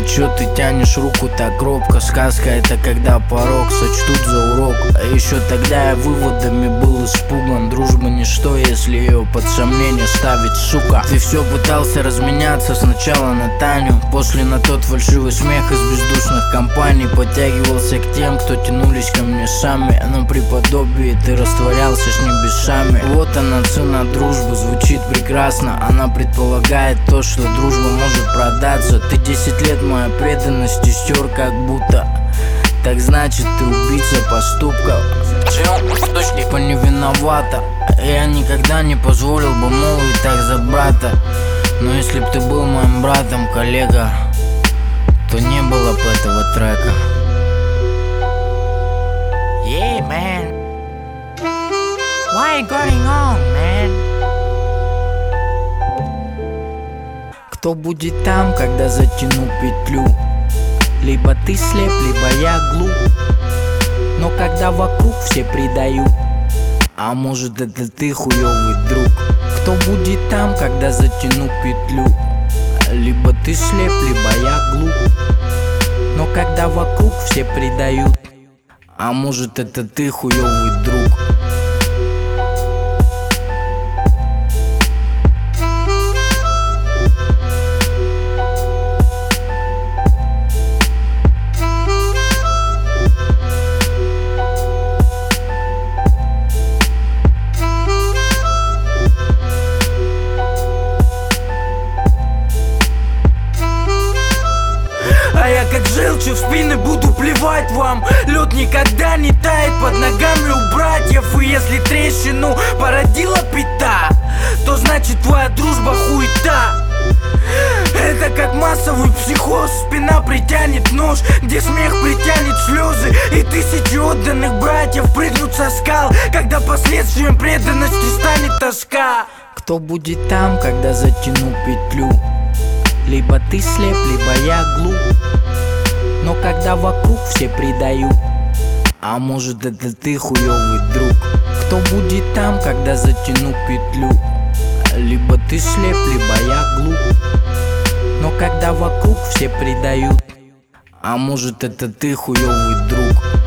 чё ты тянешь руку так робко? Сказка — это когда порог сочтут за урок. А еще тогда я выводами был испуган. Дружба ничто, если ее под сомнение ставить, сука. Ты все пытался разменяться сначала на Таню, после на тот фальшивый смех из бездушных компаний. Подтягивался к тем, кто тянулись ко мне сами, но при подобии ты растворялся с небесами. Вот она, цена дружбы, звучит прекрасно. Она предполагает то, что дружба может продаться. Ты 10 лет моя преданность стер как будто. Так значит ты убийца поступков. Типа не виновата. Я никогда не позволил бы молвить так за брата. Но если б ты был моим братом, коллега, то не было бы этого трека. Yeah, man. Why going on, man? Кто будет там, когда затяну петлю? Либо ты слеп, либо я глуп. Но когда вокруг все предают, а может это ты хуёвый друг? Кто будет там, когда затяну петлю? Либо ты слеп, либо я глуп. Но когда вокруг все предают, а может это ты хуёвый друг? А я как желчью в спины буду плевать вам. Лед никогда не тает под ногами у братьев. И если трещину породила пята, то значит твоя дружба хуета. Это как массовый психоз. Спина притянет нож, где смех притянет слезы. И тысячи отданных братьев прыгнут со скал, когда последствием преданности станет тоска. Кто будет там, когда затяну петлю? Либо ты слеп, либо я глуп. Но когда вокруг все предают, а может это ты хуёвый друг? Кто будет там, когда затяну петлю? Либо ты слеп, либо я глуп. Но когда вокруг все предают, а может это ты хуёвый друг?